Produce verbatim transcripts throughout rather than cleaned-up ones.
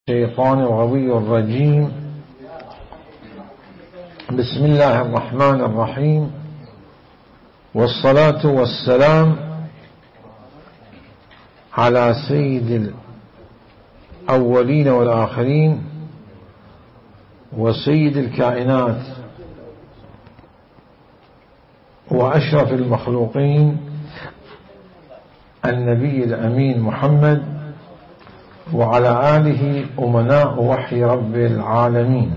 الشيطان الغوي الرجيم. بسم الله الرحمن الرحيم، والصلاة والسلام على سيد الأولين والآخرين وسيد الكائنات وأشرف المخلوقين النبي الأمين محمد وعلى آله أمناء وحي رب العالمين.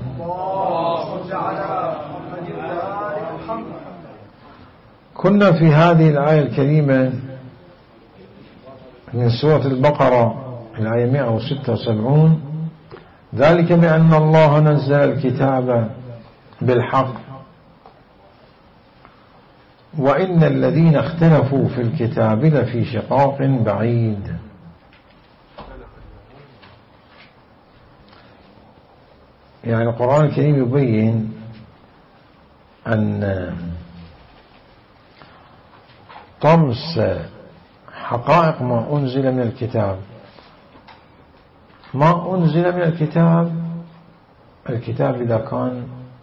كنا في هذه الآية الكريمة من سورة البقرة الآية مئة وستة وسبعين: ذلك بأن الله نزل الكتاب بالحق وإن الذين اختلفوا في الكتاب لفي شقاق بعيد. يعني القرآن الكريم يبين أن طمس حقائق ما أنزل من الكتاب. ما أنزل من الكتاب، الكتاب إذا كان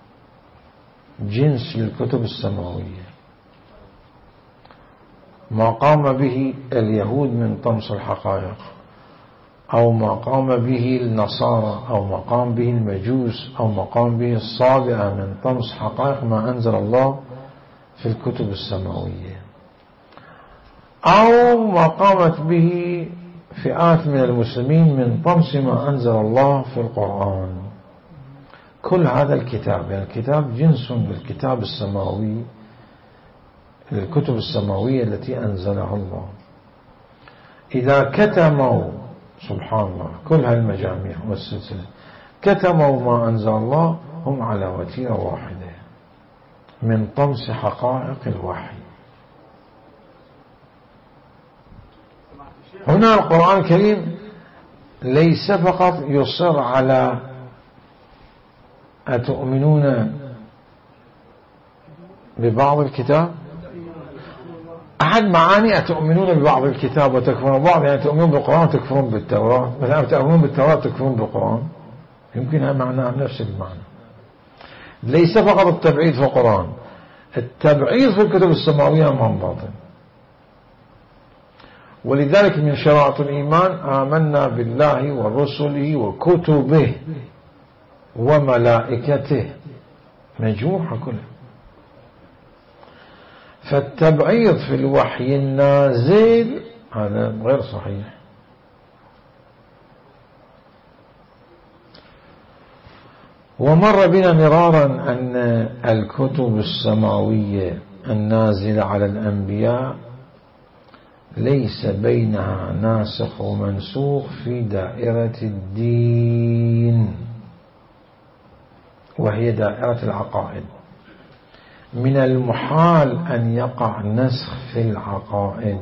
جنس للكتب السماوية، ما قام به اليهود من طمس الحقائق، أو ما قام به النصارى، أو ما قام به المجوس، أو ما قام به الصابئة من طمس حقائق ما أنزل الله في الكتب السماوية، أو ما قامت به فئات من المسلمين من طمس ما أنزل الله في القرآن. كل هذا الكتاب، يعني الكتاب جنس بالكتاب السماوي، للكتب السماوية التي أنزلها الله. إذا كتموا، سبحان الله، كل هالمجاميع والسلسلة كتموا ما أنزل الله، هم على وتيرة واحدة من طمس حقائق الوحي. هنا القرآن الكريم ليس فقط يصر على أتؤمنون ببعض الكتاب، أحد معاني أتؤمنون ببعض الكتاب وتكفرون ببعض، يعني تؤمنون بالقرآن وتكفرون بالتوراة، مثلا تؤمنون بالتوراة وتكفرون بالقرآن، يمكن هذا معناه نفس المعنى. ليس فقط التبعيد في القرآن، التبعيد في الكتب السماوية من باطن. ولذلك من شرائط الإيمان: آمنا بالله ورسله وكتبه وملائكته، مجموعة كلها. فالتبعيض في الوحي النازل هذا غير صحيح. ومر بنا مرارا أن الكتب السماوية النازلة على الأنبياء ليس بينها ناسخ ومنسوخ في دائرة الدين، وهي دائرة العقائد. من المحال أن يقع نسخ في العقائد.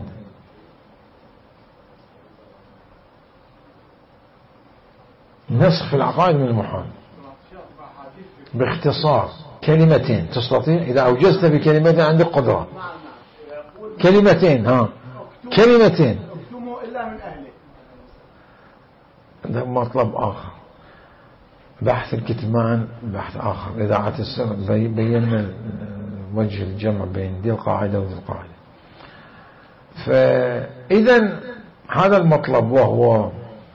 نسخ في العقائد من المحال. باختصار كلمتين تستطيع، إذا أوجزت بكلمتين عندك قدرة. كلمتين، ها كلمتين، ده مطلب آخر. بحث الكتمان بحث آخر. إذاعة السر بينا وجه الجمع بين دي القاعدة ودي القاعدة. فإذا هذا المطلب، وهو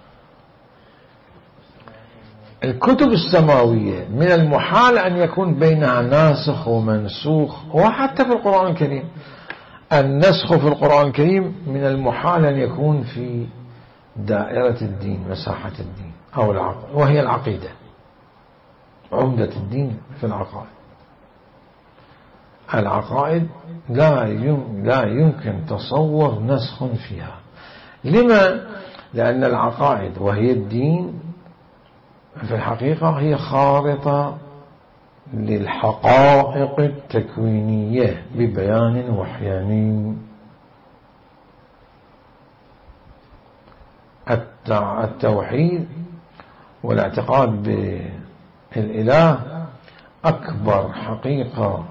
الكتب السماوية من المحال أن يكون بينها ناسخ ومنسوخ. وحتى في القرآن الكريم النسخ في القرآن الكريم من المحال أن يكون في دائرة الدين، مساحة الدين، أو العقيدة، وهي العقيدة. عمدة الدين في العقائد. العقائد لا لا يمكن تصور نسخ فيها. لما؟ لأن العقائد وهي الدين في الحقيقة هي خارطة للحقائق التكوينية ببيان وحياني. التوحيد والاعتقاد بالإله أكبر حقيقة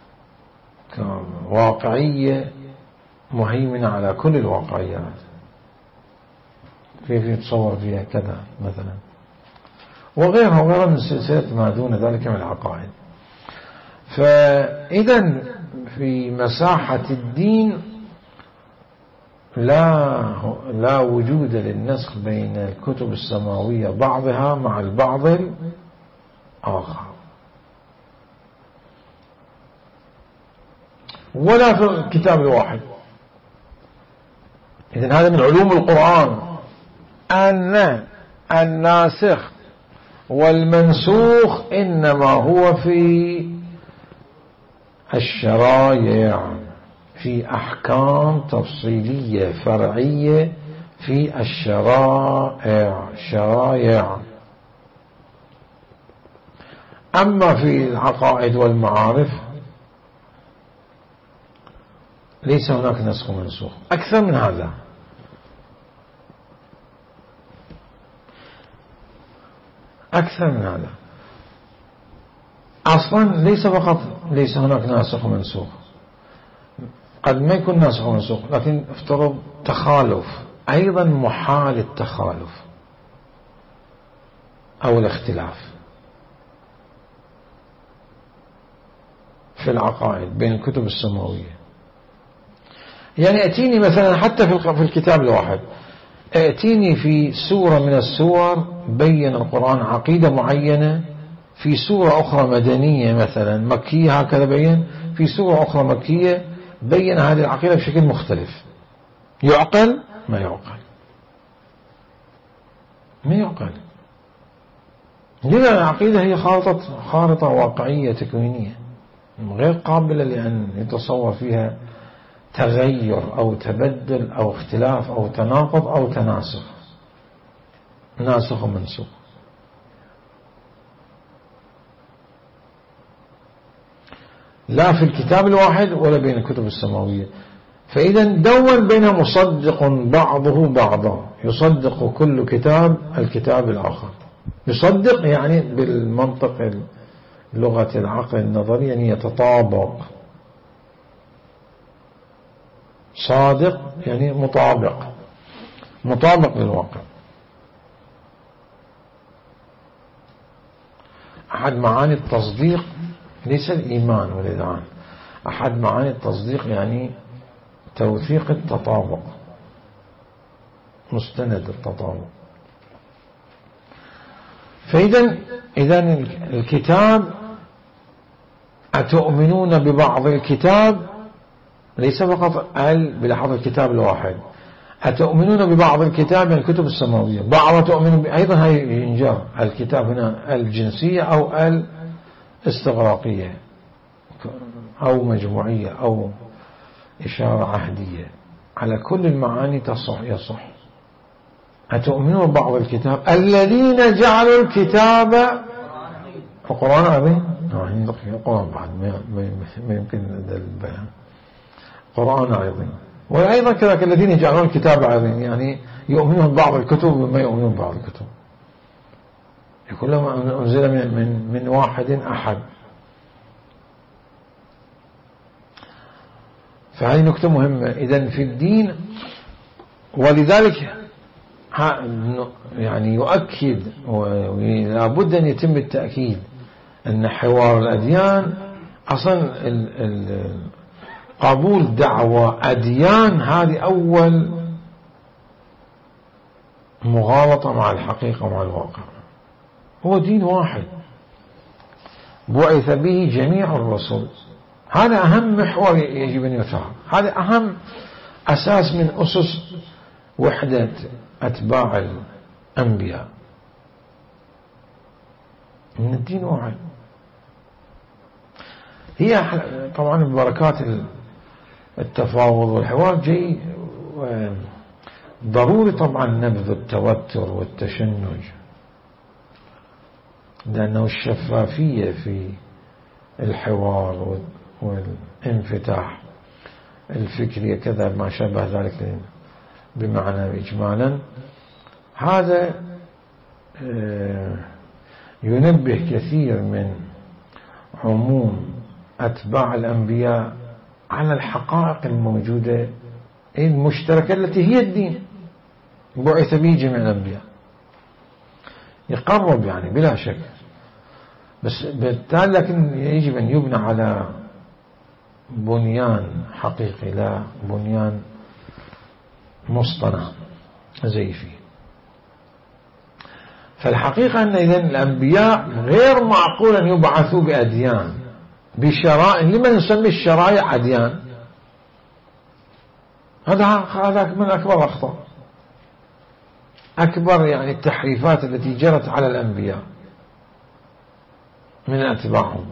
واقعية مهيمنة على كل الواقعيات. كيف يتصور فيها كذا مثلا؟ وغيرها وغيرها من سلسلة ما دون ذلك من العقائد. فإذا في مساحة الدين لا لا وجود للنسخ بين الكتب السماوية بعضها مع البعض الآخر، ولا في الكتاب الواحد. إذن هذا من علوم القرآن، أن الناسخ والمنسوخ إنما هو في الشرائع، في أحكام تفصيلية فرعية في الشرائع شرائع. أما في العقائد والمعارف ليس هناك نسخ ومنسوخ. أكثر من هذا، أكثر من هذا أصلا ليس فقط ليس هناك ناسخ ومنسوخ، قد ما يكون ناسخ ومنسوخ، لكن افترض تخالف، أيضا محال التخالف أو الاختلاف في العقائد بين الكتب السماوية. يعني اتيني مثلا حتى في الكتاب الواحد، اتيني في سورة من السور بين القرآن عقيدة معينة، في سورة أخرى مدنية مثلا مكية هكذا بين، في سورة أخرى مكية بين هذه العقيدة بشكل مختلف. يعقل؟ ما يعقل، ما يعقل. لذا العقيدة هي خارطة خارطة واقعية تكوينية غير قابلة لأن يتصور فيها تغير أو تبدل أو اختلاف أو تناقض أو تناسخ، ناسخ ومنسوخ. لا في الكتاب الواحد ولا بين الكتب السماوية. فإذا دون بين مصدق بعضه بعضا، يصدق كل كتاب الكتاب الآخر. يصدق يعني بالمنطق لغة العقل النظري يعني يتطابق، صادق يعني مطابق، مطابق للواقع. أحد معاني التصديق ليس الإيمان والإذعان، أحد معاني التصديق يعني توثيق التطابق، مستند التطابق. فإذا إذا الكتاب أتؤمنون ببعض الكتاب ليس فقط ال بلحظة الكتاب الواحد، أتؤمنون ببعض الكتاب من الكتب السماوية، بعض تؤمنون أيضا هاي ينجر الكتاب هنا الجنسية أو الاستغراقية أو مجموعية أو إشارة عهدية، على كل المعاني تصح يصح. أتؤمنون ببعض الكتاب الذين جعلوا الكتاب القرآن عظيم، القرآن بعد ما يمكن البيان، قرآن عظيم. وأيضا كذلك الذين يجعلون الكتاب عظيم يعني يؤمنون ببعض الكتب وما يؤمنون ببعض الكتب، يقول لهم أنزل من, من, من واحد أحد. فهذه نكتة مهمة. إذن في الدين، ولذلك يعني يؤكد ولابد أن يتم التأكيد أن حوار الأديان أصلا قبول دعوة أديان هذه أول مغالطة مع الحقيقة ومع الواقع. هو دين واحد بعث به جميع الرسل، هذا أهم محور يجب أن يفهم، هذا أهم أساس من أسس وحدة أتباع الأنبياء، من الدين واحد. هي طبعا ببركات التفاوض والحوار جاي ضروري طبعا نبذ التوتر والتشنج، لأنه الشفافية في الحوار والانفتاح الفكري كذا ما شابه ذلك بمعنى إجمالا، هذا ينبه كثير من عموم أتباع الأنبياء على الحقائق الموجودة المشتركة التي هي الدين بعث به جميع الأنبياء. يقرب يعني بلا شك، بس بالتالي لكن يجب أن يبنى على بنيان حقيقي لا بنيان مصطنع زيفي. فالحقيقة أن إذن الأنبياء غير معقول أن يبعثوا بأديان بشرائع، لما نسمي الشرائع أديان؟ هذا هذا من أكبر الأخطاء، أكبر يعني التحريفات التي جرت على الأنبياء من أتباعهم.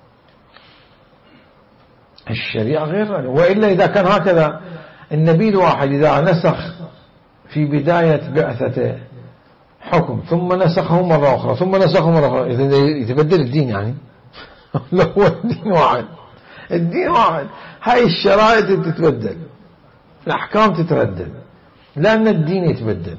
الشريعة غير، وإلا إذا كان هكذا النبي الواحد إذا نسخ في بداية بعثته حكم ثم نسخه مرة أخرى ثم نسخه مرة أخرى، يتبدل الدين يعني؟ لا، هو الدين واحد، الدين واحد، هاي الشرائط تتبدل، الأحكام تتردد، لأن الدين يتبدل.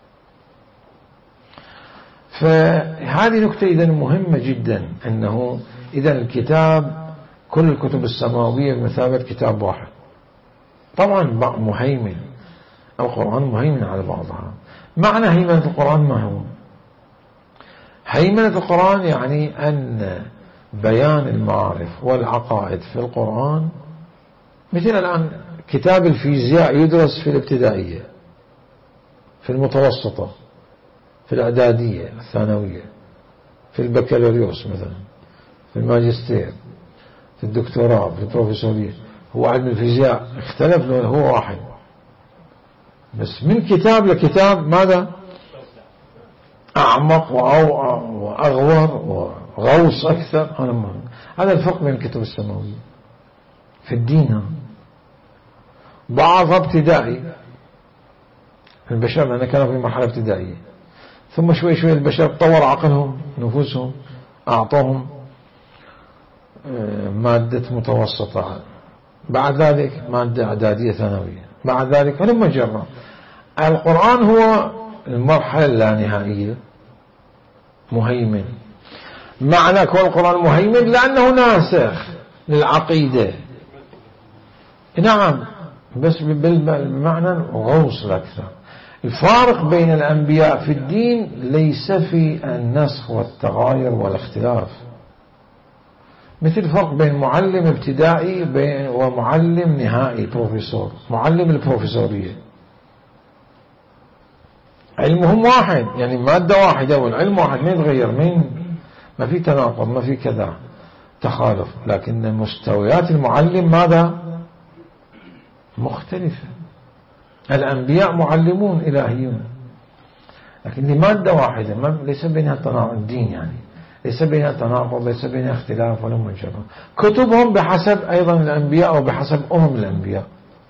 فهذه نكتة إذن مهمة جدا، أنه إذن الكتاب كل الكتب السماوية بمثابة كتاب واحد. طبعا مهيمن، القرآن مهيمن على بعضها. معنى هيمنة القرآن ما هو؟ هيمنة القرآن يعني أن بيان المعارف والعقائد في القرآن، مثل الآن كتاب الفيزياء يدرس في الابتدائية، في المتوسطة، في الإعدادية الثانوية، في البكالوريوس مثلا، في الماجستير، في الدكتوراه، في البروفيسورية. هو علم الفيزياء اختلف له، هو واحد، بس من كتاب لكتاب ماذا؟ أعمق وأغور وغوص أكثر. هذا الفرق بين الكتب السماوية في الدين. بعضها ابتدائي البشر، لأن كانوا في مرحلة ابتدائية، ثم شوي شوي البشر طور عقلهم نفوسهم، أعطوهم مادة متوسطة، بعد ذلك مادة إعدادية ثانوية، بعد ذلك هلم جرى. القرآن هو المرحلة اللانهائية مهيمن. معنى كون القرآن مهيمن لأنه ناسخ للعقيدة، نعم، بس بالمعنى غوص الأكثر. الفارق بين الأنبياء في الدين ليس في النسخ والتغاير والاختلاف، مثل فرق بين معلم ابتدائي ومعلم نهائي بروفيسور، معلم البروفيسورية علمهم واحد، يعني مادة واحدة والعلم واحد، ما يتغير، من ما في تناقض، ما في كذا تخالف، لكن مستويات المعلم ماذا؟ مختلفة. الأنبياء معلمون إلهيون، لكن مادة واحدة، ما ليس بينها تناقض، الدين يعني ليس بينها تناقض، ليس بينها اختلاف ولا منجرة. كتبهم بحسب أيضا الأنبياء وبحسب أمم الأنبياء.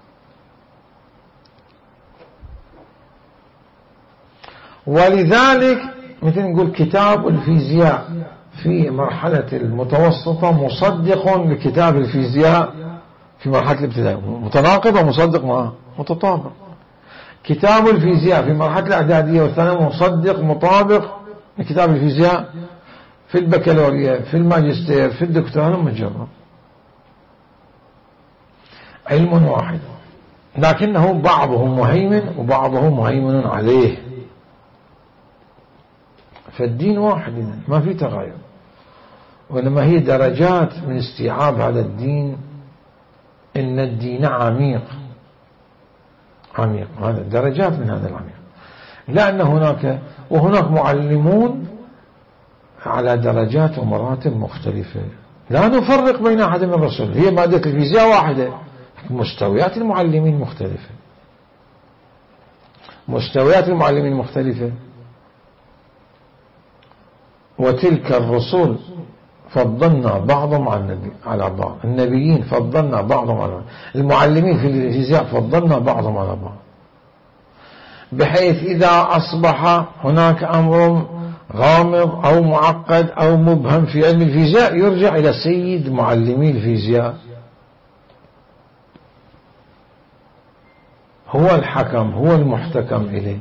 ولذلك مثل نقول كتاب الفيزياء في مرحلة المتوسطة مصدق لكتاب الفيزياء في مرحلة الابتدائية، متناقض ومصدق معه متطابق. كتاب الفيزياء في مرحلة الإعدادية والثانوية مصدق مطابق لكتاب الفيزياء في البكالوريا، في الماجستير، في الدكتوراه، مجرد علم واحد، لكنه بعضهم مهيمن وبعضهم مهيمن عليه. فالدين واحد ما في تغير، وإنما هي درجات من استيعاب هذا الدين. إن الدين عميق عميق، هذا درجات من هذا العميق، لأن هناك وهناك معلمون على درجات ومراتب مختلفة، لا نفرق بين أحد من الرسل. هي مادة الفيزياء واحدة، مستويات المعلمين مختلفة، مستويات المعلمين مختلفة. وتلك الرسل فضلنا بعضهم على بعض، النبيين فضلنا بعضهم على بعض، المعلمين في الفيزياء فضلنا بعضهم على بعض، بحيث إذا أصبح هناك أمر غامض أو معقد أو مبهم في علم الفيزياء يرجع إلى سيد معلمي الفيزياء، هو الحكم، هو المحتكم إليه.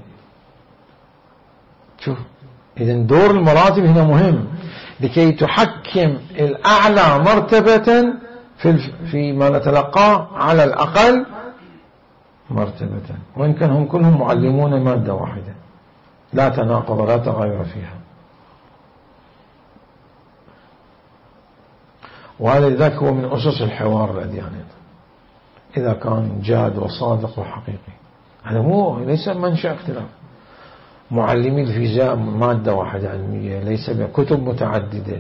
شوف، إذن دور المراتب هنا مهم، لكي تحكم الأعلى مرتبة في فيما نتلقاه على الأقل مرتبة، وإن كان هم كلهم معلمون مادة واحدة لا تناقض ولا تغير فيها. وهذا لذلك هو من أسس الحوار الأدياني إذا كان جاد وصادق وحقيقي. هذا مو ليس منشأ اختلاف. معلمي الفيزياء مادة واحدة علمية ليس بكتب متعددة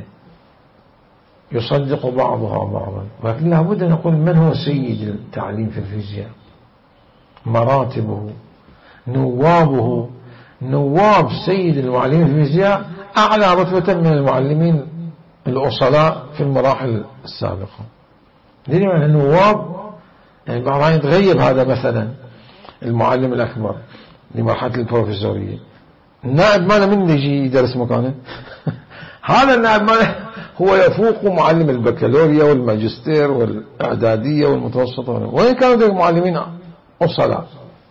يصدق بعضها بعضا، ولكن لابد أن نقول من هو سيد التعليم في الفيزياء، مراتبه، نوابه. نواب سيد المعلمين في الفيزياء أعلى رتبة من المعلمين الأصلاء في المراحل السابقة. لأن يعني النواب يعني بعضها يتغيب، هذا مثلا المعلم الأكبر لمرحلة البروفيسورية، النائب ماله من يجي يدرس مكانه هذا النائب ماله هو يفوق معلم البكالوريا والماجستير والإعدادية والمتوسطة، وين كانوا ذلك معلمين أصلاء.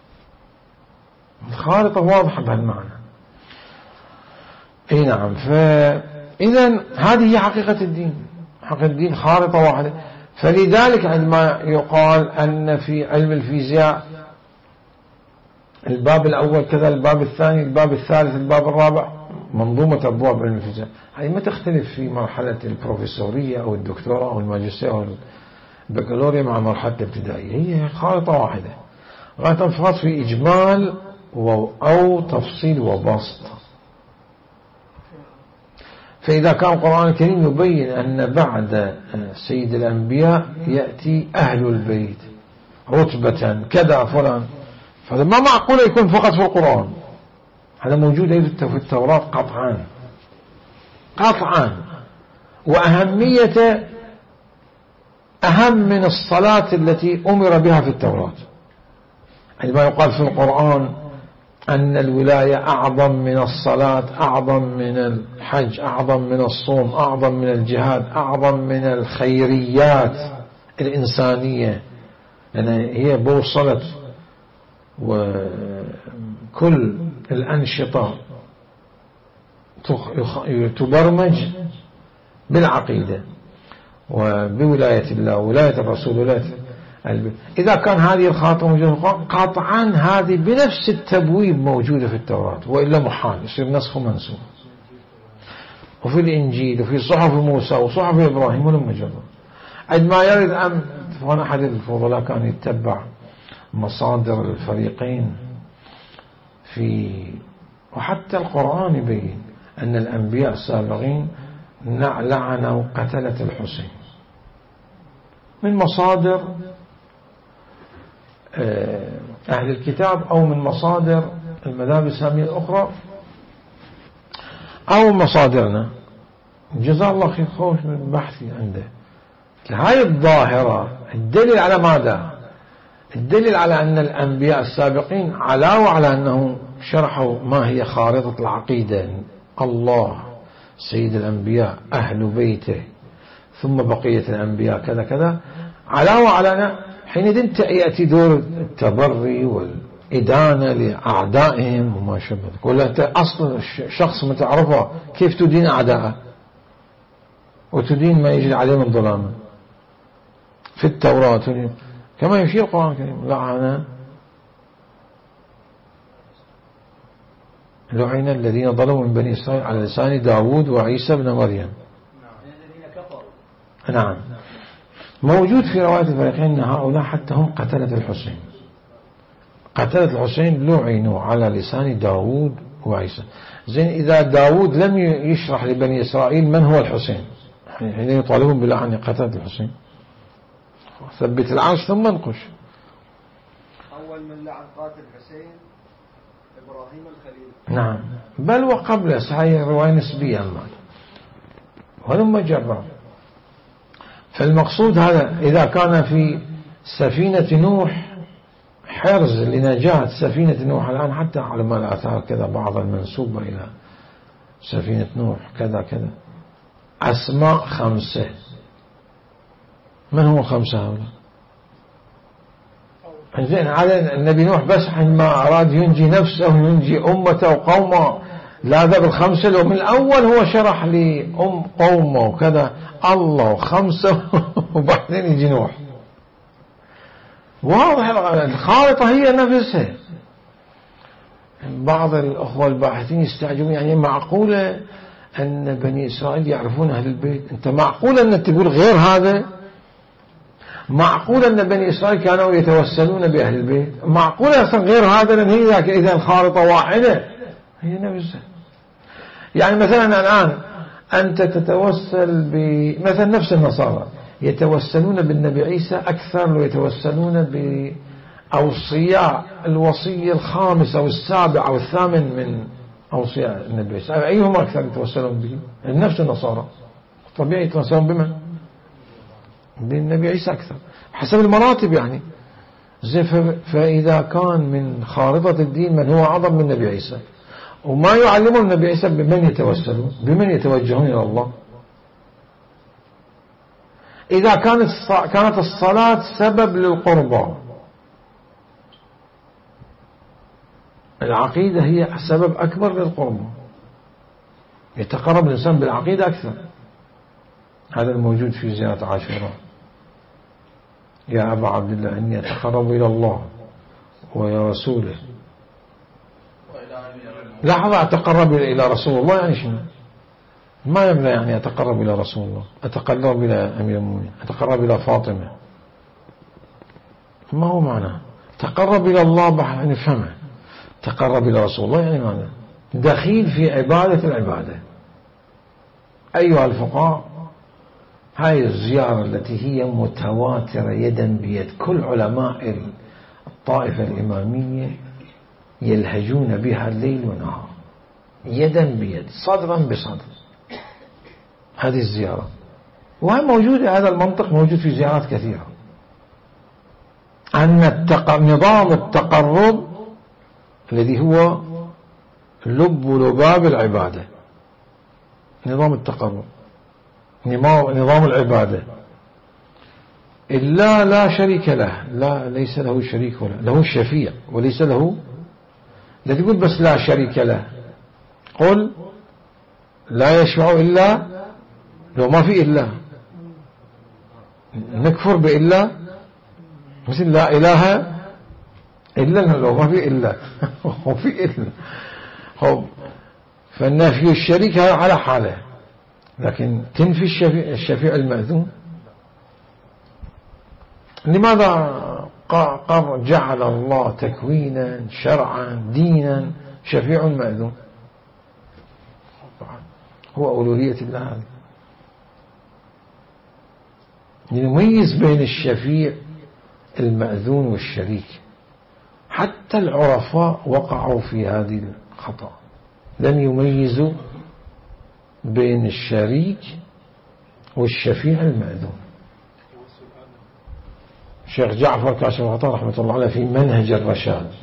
الخارطة واضحة بهالمعنى. اي نعم. فإذا هذه هي حقيقة الدين، حقيقة الدين خارطة واحدة. فلذلك عندما يقال أن في علم الفيزياء الباب الأول كذا، الباب الثاني، الباب الثالث، الباب الرابع، منظومة أبواب علم الفيزياء، هذه ما تختلف في مرحلة البروفيسورية أو الدكتوراه أو الماجستير أو البكالوريا مع مرحلة الابتدائية، هي خارطة واحدة غاية تنفرط في إجمال أو تفصيل وبسط. فإذا كان القرآن الكريم يبين أن بعد سيد الأنبياء يأتي أهل البيت رتبة كذا فلان، فهذا ما معقول يكون فقط في القرآن، هذا موجود في التوراة قطعا قطعا. وأهمية أهم من الصلاة التي أمر بها في التوراة. عندما يقال في القرآن أن الولاية أعظم من الصلاة، أعظم من الحج، أعظم من الصوم، أعظم من الجهاد، أعظم من الخيريات الإنسانية، لأن هي بوصلة وكل الأنشطة تبرمج بالعقيدة وبولاية الله، ولاية الرسول، ولاية البيت. إذا كان هذه الخاطئة موجودة قطعا هذه بنفس التبويب موجودة في التوراة، وإلا محال يصير نسخ منسوخ. وفي الإنجيل وفي صحف موسى وصحف إبراهيم ولم نجرب. عندما يرد أن فأنا أحد الفضلاء كان يتبع مصادر الفريقين في، وحتى القرآن يبين أن الأنبياء السابقين لعنوا قتلة الحسين من مصادر أهل الكتاب أو من مصادر المذاهب الإسلامية الأخرى أو مصادرنا. جزاه الله خير خوش من بحثي عنده. هاي الظاهرة الدليل على ماذا؟ الدليل على أن الأنبياء السابقين علاوة على أنهم شرحوا ما هي خارطة العقيدة، الله سيد الأنبياء أهل بيته ثم بقية الأنبياء كذا كذا، علاوة على أن حينئذ يأتي دور التبري والإدانة لأعدائهم وما شابه. ولا أنت أصلا شخص ما تعرفه كيف تدين أعداءه وتدين ما يجري عليه من ظلام في التوراة كما يشير القرآن الكريم. لعن لعن الذين ظلموا من بني إسرائيل على لسان داود وعيسى بن مريم. نعم. موجود في رواية الفريقين أن هؤلاء حتى هم قتلة الحسين، قتلة الحسين لعنوا على لسان داود وعيسى. زين إذا داود لم يشرح لبني إسرائيل من هو الحسين، حين يطالبون بلعن قتلة الحسين. ثبت العرش ثم انقش. أول من لعن قاتل الحسين إبراهيم الخليل. نعم، بل وقبله، هي رواية نسبية أما ولم جرب. فالمقصود هذا إذا كان في سفينة نوح حرز لنجاة سفينة نوح، الآن حتى علماء الآثار كذا بعض المنسوبة إلى سفينة نوح كذا كذا أسماء خمسة. من هم خمسة هؤلاء؟ زين على النبي نوح بس عندما أراد ينجي نفسه وينجي أمته وقومه لا ذا بالخمسة، لو من الأول هو شرح لي أم قومه وكذا الله خمسة وبعدين يجي نوح. واضح الخارطة هي نفسها. بعض الأخوة الباحثين يستعجبون، يعني معقولة أن بني إسرائيل يعرفون أهل البيت. أنت معقول أن تقول غير هذا؟ معقول أن بني إسرائيل كانوا يتوسلون بأهل البيت؟ معقول أصلا غير هذا؟ لأن هي إذا خارطة واحدة هي نفسها. يعني مثلا الآن أنت تتوسل بمثلا نفس النصارى يتوسلون بالنبي عيسى أكثر من يتوسلون بأوصياء الوصي الخامس أو السابع أو الثامن من أوصياء النبي عيسى. أيهم أكثر يتوسلون به؟ نفس النصارى طبيعي يتوسلون بمن؟ بالنبي عيسى أكثر حسب المراتب يعني. زي فإذا كان من خارطة الدين من هو أعظم من النبي عيسى وما يعلمون النبي عيسى، بمن يتوسلون؟ بمن يتوجهون إلى الله؟ إذا كانت كانت الصلاة سبب للقربى، العقيدة هي سبب أكبر للقربى، يتقرب الإنسان بالعقيدة أكثر. هذا الموجود في زيارة عاشوراء. يا أبا عبد الله إني أتقرب إلى الله ويا رسوله. لحظة، أتقرب إلى رسول الله يعني شنو؟ ما يبنى يعني أتقرب إلى رسول الله، أتقرب إلى أمير المؤمنين، أتقرب إلى فاطمة، ما هو معنى تقرب إلى الله يعني فهمه. تقرب إلى رسول الله يعني معنى دخيل في عبادة العبادة. أيها الفقهاء، هاي الزيارة التي هي متواترة يدا بيد، كل علماء الطائفة الإمامية يلهجون بها الليل والنهار يدا بيد صدرا بصدر، هذه الزيارة. وهي موجودة، هذا المنطق موجود في زيارات كثيرة، أن التق... نظام التقرب الذي هو لب لباب العبادة، نظام التقرب، نظام العبادة، إلا لا شريك له، لا ليس له شريك ولا له شفيع وليس له. لا تقول بس لا شريك له، قل لا يشفع إلا، لو ما في إلا نكفر بإلا، مثل لا إله إلا، لو ما في إلا هو في إلا هو. فالنفي الشريك على حاله، لكن تنفي الشفيع, الشفيع المأذون. لماذا قال جعل الله تكوينا شرعا دينا شفيع مأذون؟ هو أولوية الله هذه، يميز بين الشفيع المأذون والشريك. حتى العرفاء وقعوا في هذه الخطأ، لم يميزوا بين الشريك والشفيع المأذون. الشيخ جعفر كاشف الغطاء رحمة الله عليه في منهج الرشاد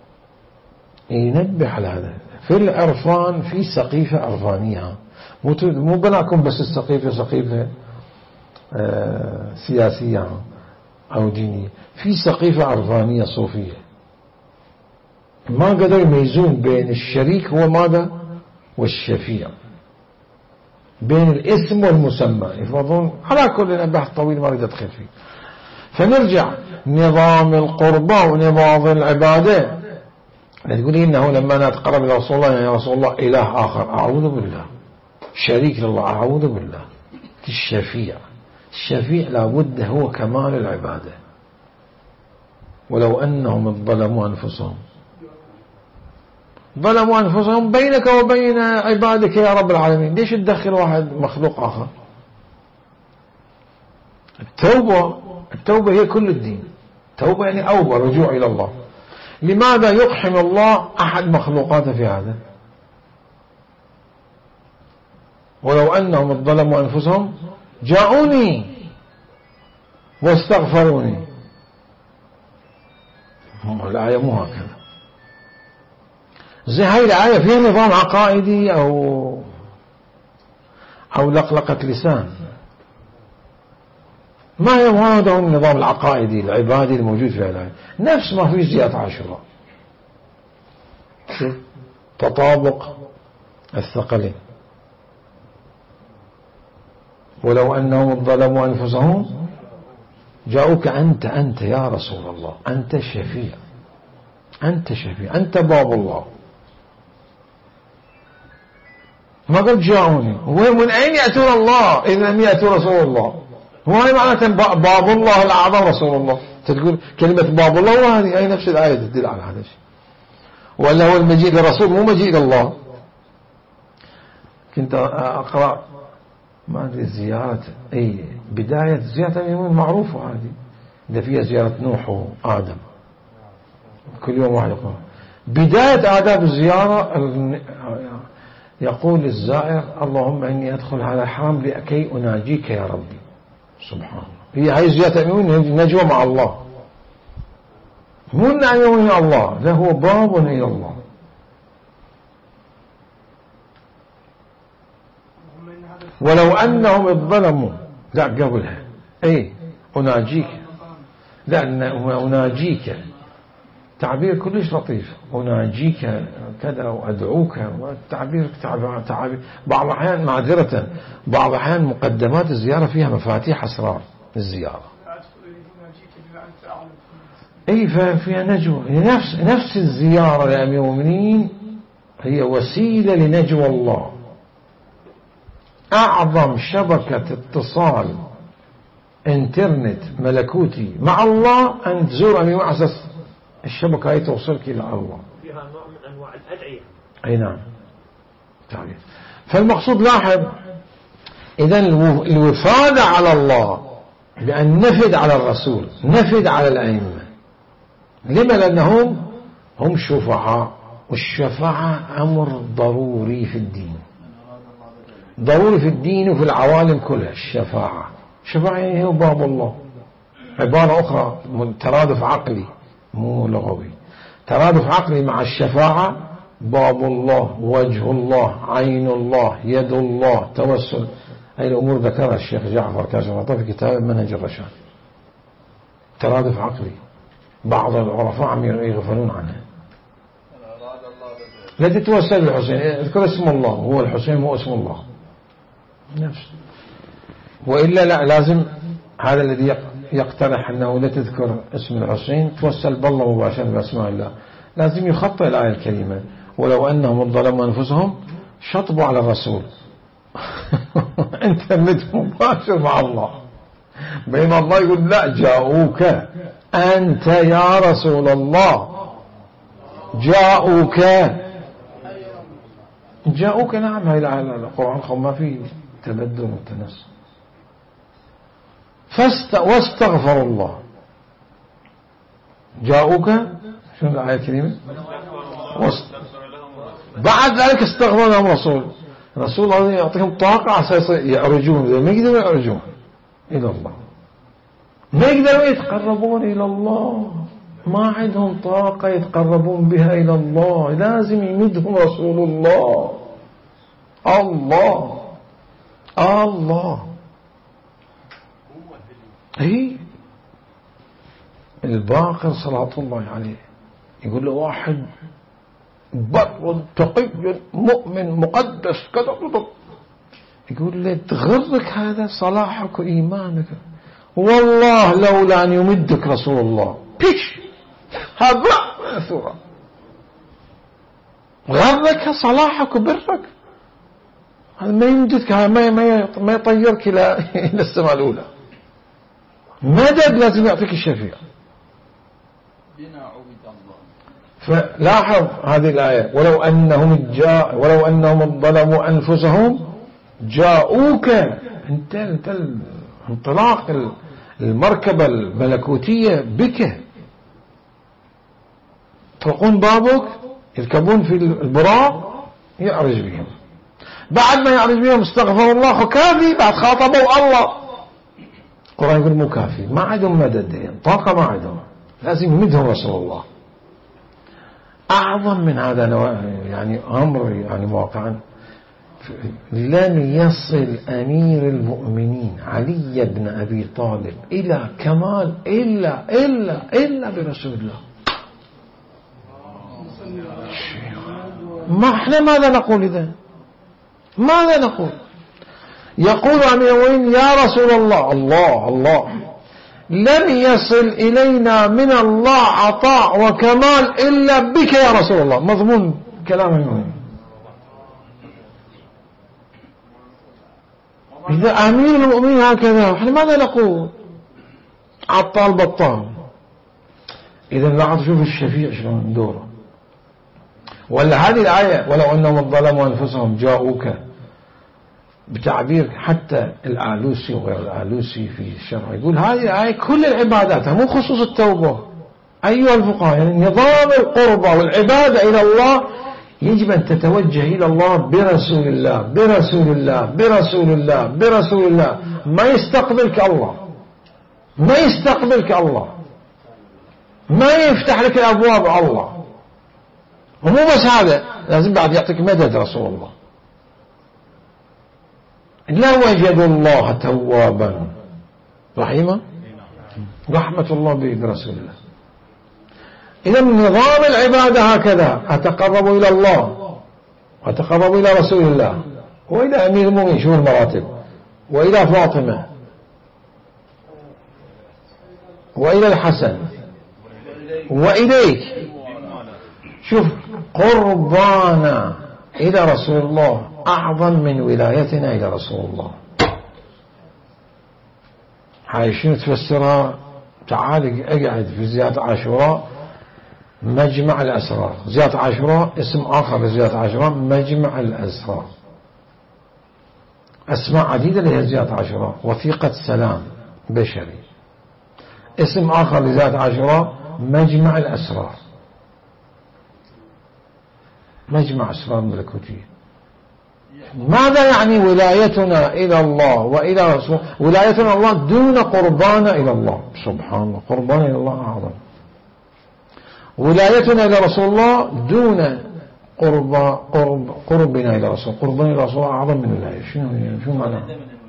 ينبه على هذا. في العرفان في سقيفة عرفانية، مو بناكم بس السقيفة سقيفة آه سياسية أو دينية، في سقيفة عرفانية صوفية. ما قدروا يميزون بين الشريك هو ماذا والشفيع، بين الاسم والمسمى، يفضلون على كل بحث طويل ما أريد أدخل فيه. فنرجع نظام القربة ونظام العبادة. لا تقولي إنه لما نتقرب إلى رسول الله يا رسول الله إله آخر، أعوذ بالله، شريك لله، أعوذ بالله. الشفيع، الشفيع لابد هو كمال العبادة. ولو أنهم ظلموا أنفسهم، ظلموا أنفسهم بينك وبين عبادك يا رب العالمين، ليش تدخل واحد مخلوق آخر؟ التوبة، التوبة هي كل الدين. توبة يعني أوبة، رجوع إلى الله. لماذا يقحم الله أحد مخلوقاته في هذا؟ ولو أنهم ظلموا أنفسهم جاءوني واستغفروني. الآية مو هكذا. زي هاي الآية فيها نظام عقائدي أو أو لقلقة لسان. ما هي هذا النظام العقائدي العبادي الموجود في الآية، نفس ما في زيارة عاشوراء، تطابق الثقلين. ولو أنهم ظلموا أنفسهم جاءوك أنت أنت يا رسول الله، أنت الشفيع، أنت شفيع، أنت باب الله. ما قلت جاءوني. ومن أين يأتون الله إذا لم يأتوا رسول الله؟ وهي معناته باب الله الأعظم رسول الله. تقول كلمة باب الله وهذه أي نفس الآية تدل على هذا الشيء. ولا هو المجيء للرسول مو مجيء لله. كنت أقرأ ما أدري زيارة أي بداية زيارة اليوم معروفة هذه إذا فيها زيارة نوح وآدم كل يوم واحد يقول بداية آداب الزيارة يقول الزائر اللهم إني أدخل على الحرم لكي أناجيك يا ربي. سبحان الله. هي هاي زيارة نجوى مع الله مو نجوى إلى الله ده هو باب إلى الله. ولو أنهم الظلموا لا قبلها أي أناجيك لأن أناجيك تعبير كلش لطيف. أناجيك كذا وأدعوك والتعبير تعبير بعض الأحيان معذرة بعض الأحيان مقدمات الزيارة فيها مفاتيح أسرار الزيارة أي فيها نجوى. نفس نفس الزيارة يا أمير المؤمنين هي وسيلة لنجوى الله. أعظم شبكة اتصال انترنت ملكوتي مع الله أن تزور أن يؤسس الشبكة هي توصلك إلى الله. فيها نوع من أنواع الأدعية. أي نعم. تعريف. فالمقصود لاحظ إذا الوفادة على الله بأن نفد على الرسول نفد على الأئمة. لما؟ لأنهم هم شفعاء والشفاعة أمر ضروري في الدين ضروري في الدين وفي العوالم كلها. الشفاعة الشفاعة هي باب الله. عبارة أخرى ترادف عقلي مو لغوي. ترادف عقلي مع الشفاعة باب الله وجه الله عين الله يد الله توسل. هذه الأمور ذكرها الشيخ جعفر كاشف الغطاء في كتاب منهج الرشاد. ترادف عقلي بعض العرفاء عم يغفلون عنها. لا تتوسل بالحسين اذكر اسم الله هو الحسين مو اسم الله نفس. وإلا لا لازم هذا الذي يقترح أنه لا تذكر اسم الحسين توسل بالله مباشرة بأسماء الله. لازم يخطئ الآية الكريمة ولو أنهم ظلموا أنفسهم شطبوا على الرسول. انت مباشر مع الله بين الله يقول لا جاءوك أنت يا رسول الله جاءوك جاءوك. نعم هاي القرآن ما فيه تبدل وتنسل. فاست واستغفر الله جاءوك شنو الآية الكريمة وست... بعد ذلك استغفر لهم رسول رسول الله يعطيهم طاقة عشان يعرجون ما يقدروا يعرجون إلى الله ما يقدروا يتقربون إلى الله ما عندهم طاقة يتقربون بها إلى الله. لازم يمدهم رسول الله الله الله. هي الباقر صلاة الله عليه يقول له واحد بر تقي مؤمن مقدس كذا يقول له تغرك هذا صلاحك وإيمانك والله لولا أن يمدك رسول الله بيش هذا ثورة غرك صلاحك وبرك هذا ما يمدك ما ما يطيرك إلى إلى السماء الأولى. مدد لازم يعطيك الشفيع. فلاحظ هذه الآية ولو أنهم جاء ولو أنهم ظلموا أنفسهم جاءوك. انت انت انطلاق المركبة الملكوتية بك تقوم بابك يركبون في البراق يعرج بهم. بعد ما يعرج بهم استغفر الله كافي. بعد خاطبوا الله القرآن يقول مو كافي ما عندهم مدد طاقة ما عندهم لازم يمدهم رسول الله. أعظم من هذا يعني أمر يعني واقعا لن يصل أمير المؤمنين علي بن أبي طالب إلى كمال إلا إلا إلا برسول الله. ما احنا ماذا نقول إذا ماذا نقول؟ يقول أمير المؤمنين يا رسول الله الله الله لن يصل إلينا من الله عطاء وكمال إلا بك يا رسول الله. مضمون كلام المؤمن إذا أمير المؤمنين هكذا احنا ماذا نقول؟ عطال بطال. إذا لاحظ شوف الشفيع شلون دوره. ولا هذه الآية ولو أنهم ظلموا أنفسهم جاءوك، بتعبير حتى الآلوسي وغير الآلوسي في الشرع يقول هذه الآية كل العبادات مو خصوص التوبة. أيها الفقهاء يعني نظام القربة والعبادة إلى الله يجب أن تتوجه إلى الله برسول الله برسول الله برسول الله برسول الله. ما يستقبلك الله، ما يستقبلك الله، ما يفتح لك الأبواب الله. ومو بس هذا، لازم بعد يعطيك مدد رسول الله. لا وجدوا الله توابا رحيما، رحمة الله برسول الله. إذا نظام العبادة هكذا، أتقرب إلى الله وأتقرب إلى رسول الله وإلى أمير المؤمنين، شوف المراتب، وإلى فاطمة وإلى الحسن وإليك. شوف قربانا إلى رسول الله أعظم من ولايتنا إلى رسول الله. هاي شنو تفسرها؟ تعال اقعد في زيارة عاشوراء مجمع الأسرار. زيارة عاشوراء اسم آخر لزيارة عاشوراء مجمع الأسرار، أسماء عديدة لها زيارة عاشوراء. وثيقة سلام بشري، اسم آخر لزيارة عاشوراء مجمع الأسرار، مجمع أسرار ملكوتية. ماذا يعني ولايتنا إلى الله وإلى رسول؟ ولايتنا الله دون قربانا إلى الله. سبحان الله، قربانا إلى الله أعظم. ولايتنا إلى رسول الله دون قرب قرب قربنا إلى رسول قربنا إلى رسول أعظم من ولاية. شنو شنو معناها؟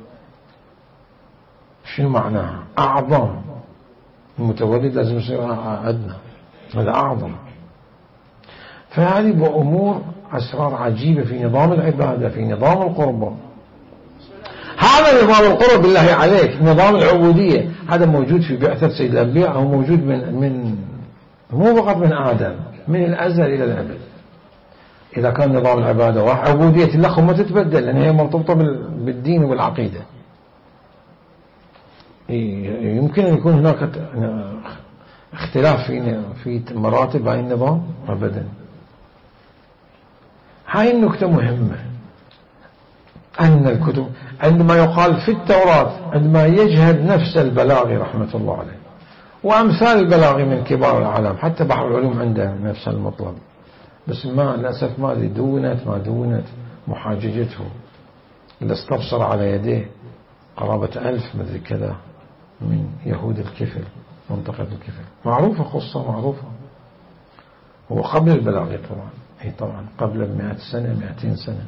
شنو معناها؟ أعظم. المتولد لازم يصير أدنى، هذا أعظم. فهذه بأمور أسرار عجيبة في نظام العبادة، في نظام القربة. هذا نظام القرب بالله عليك، نظام العبودية، هذا موجود في بعثة سيد الأنبياء، أو موجود من من مو فقط من آدم، من الأزل إلى الأبد. إذا كان نظام العبادة وعبودية الله ما تتبدل، لأن هي مرتبطة بالدين والعقيدة. يمكن أن يكون هناك اختلاف في في مراتب هاي النظام أبدا. هاي النكتة مهمة، أن الكتب عندما يقال في التوراة، عندما يجهد نفس البلاغي رحمة الله عليه وأمثال البلاغي من كبار العالم، حتى بحر العلوم عنده نفس المطلب، بس ما للأسف ما دونت ما دونت محاججته، اللي استبصر على يديه قرابة ألف مدري كذا من يهود الكفل، منطقة الكفل معروفة، خصة معروفة. هو قبل البلاغي طبعا، هي طبعا قبل بمئة سنة مئتين سنة.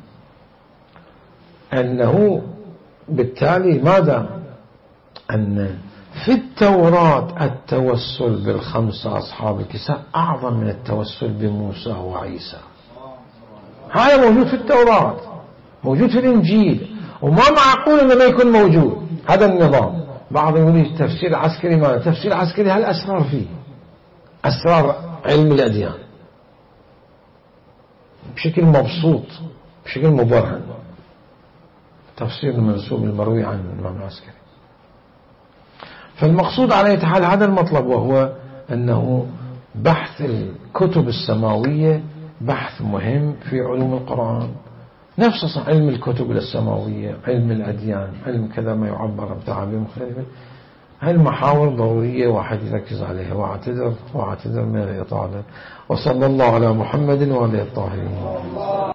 أنه بالتالي ماذا؟ أن في التوراة التوسل بالخمسة أصحاب الكساء أعظم من التوسل بموسى وعيسى. هذا موجود في التوراة، موجود في الإنجيل، وما معقول أنه ما يكون موجود هذا النظام. بعض يقول لي التفسير العسكري، ما التفسير العسكري هالأسرار فيه، أسرار علم الأديان بشكل مبسوط، بشكل مبرهن، تفسير المنسوب المروي عن الإمام العسكري. فالمقصود على حال هذا المطلب، وهو أنه بحث الكتب السماوية بحث مهم في علوم القرآن، نفس علم الكتب السماوية، علم الأديان، علم كذا ما يعبر بتعابير مختلفة. هاي المحاور ضرورية واحد يركز عليها. واعتذر واعتذر من الإطالة. وصلى الله على محمد وعلى الطاهرين.